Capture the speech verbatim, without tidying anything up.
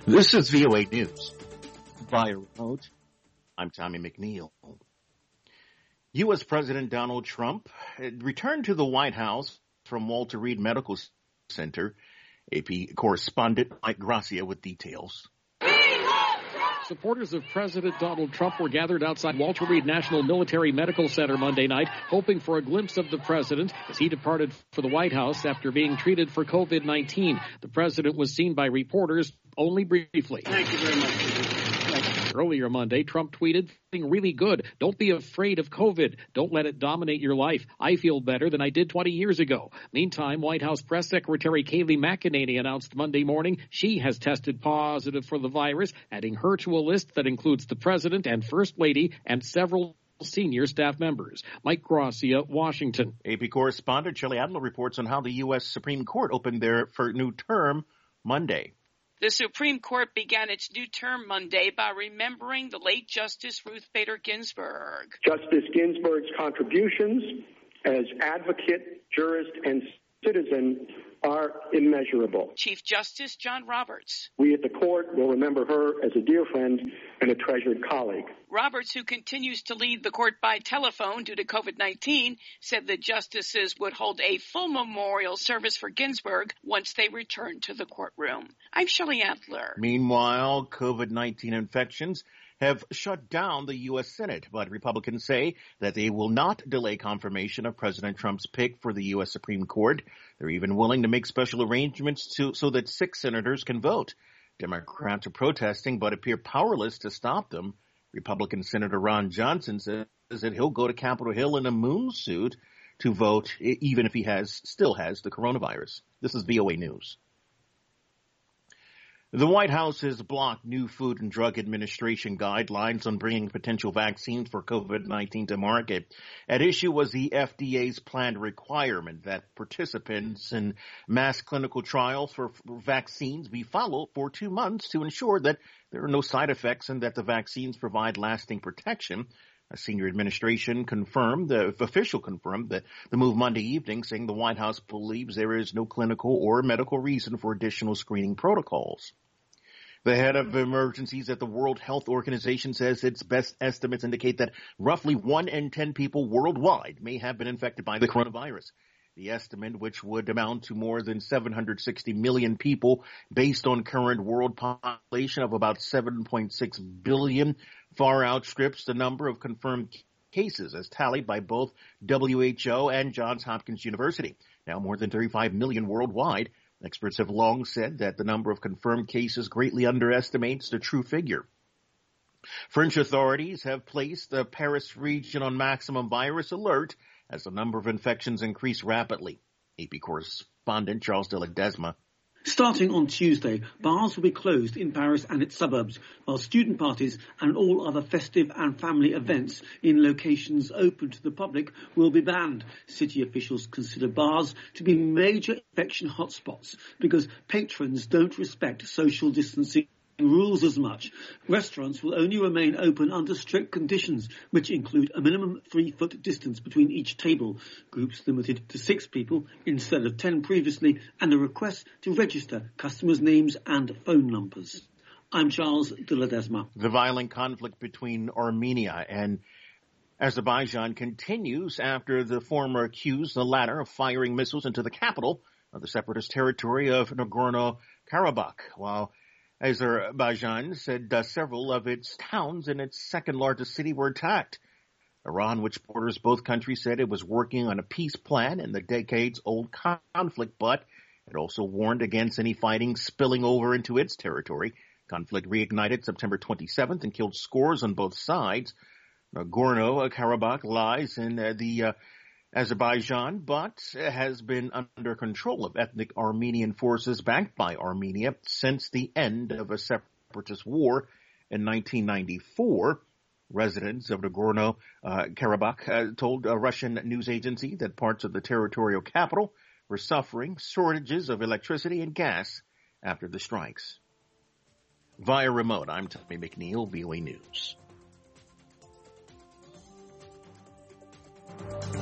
This is V O A News. Via remote, I'm Tommy McNeil. U S. President Donald Trump returned to the White House from Walter Reed Medical Center. A P correspondent Mike Gracia with details. Supporters of President Donald Trump were gathered outside Walter Reed National Military Medical Center Monday night, hoping for a glimpse of the president as he departed for the White House after being treated for COVID nineteen. The president was seen by reporters only briefly. Thank you very much. Earlier Monday, Trump tweeted, "Feeling really good. Don't be afraid of COVID. Don't let it dominate your life. I feel better than I did twenty years ago." Meantime, White House Press Secretary Kayleigh McEnany announced Monday morning she has tested positive for the virus, adding her to a list that includes the president and first lady and several senior staff members. Mike Gracia, Washington. A P correspondent Shelley Adler reports on how the U S. Supreme Court opened their for new term Monday. The Supreme Court began its new term Monday by remembering the late Justice Ruth Bader Ginsburg. Justice Ginsburg's contributions as advocate, jurist, and citizen are immeasurable. Chief Justice John Roberts. We at the court will remember her as a dear friend and a treasured colleague. Roberts, who continues to lead the court by telephone due to COVID nineteen, said the justices would hold a full memorial service for Ginsburg once they return to the courtroom. I'm Shelley Adler. Meanwhile, COVID nineteen infections have shut down the U S. Senate, but Republicans say that they will not delay confirmation of President Trump's pick for the U S. Supreme Court. They're even willing to make special arrangements to, so that six senators can vote. Democrats are protesting but appear powerless to stop them. Republican Senator Ron Johnson says that he'll go to Capitol Hill in a moon suit to vote, even if he has still has the coronavirus. This is V O A News. The White House has blocked new Food and Drug Administration guidelines on bringing potential vaccines for COVID nineteen to market. At issue was the F D A's planned requirement that participants in mass clinical trials for vaccines be followed for two months to ensure that there are no side effects and that the vaccines provide lasting protection. A senior administration confirmed, the official confirmed that the move Monday evening, saying the White House believes there is no clinical or medical reason for additional screening protocols. The head of emergencies at the World Health Organization says its best estimates indicate that roughly one in ten people worldwide may have been infected by the coronavirus. The estimate, which would amount to more than seven hundred sixty million people based on current world population of about seven point six billion, far outstrips the number of confirmed cases as tallied by both W H O and Johns Hopkins University. Now more than thirty-five million worldwide. Experts have long said that the number of confirmed cases greatly underestimates the true figure. French authorities have placed the Paris region on maximum virus alert as the number of infections increase rapidly. A P correspondent Charles de Ledesma. Starting on Tuesday, bars will be closed in Paris and its suburbs, while student parties and all other festive and family events in locations open to the public will be banned. City officials consider bars to be major infection hotspots because patrons don't respect social distancing rules as much. Restaurants will only remain open under strict conditions, which include a minimum three-foot distance between each table, groups limited to six people instead of ten previously, and a request to register customers' names and phone numbers. I'm Charles de Ledesma. The violent conflict between Armenia and Azerbaijan continues after the former accused the latter of firing missiles into the capital of the separatist territory of Nagorno-Karabakh, while Azerbaijan said uh, several of its towns in its second largest city were attacked. Iran, which borders both countries, said it was working on a peace plan in the decades-old conflict, but it also warned against any fighting spilling over into its territory. Conflict reignited September twenty-seventh and killed scores on both sides. Nagorno-Karabakh lies in uh, the uh, Azerbaijan, but has been under control of ethnic Armenian forces backed by Armenia since the end of a separatist war in nineteen ninety-four. Residents of Nagorno-Karabakh uh, told a Russian news agency that parts of the territorial capital were suffering shortages of electricity and gas after the strikes. Via remote, I'm Tommy McNeil, V O A News.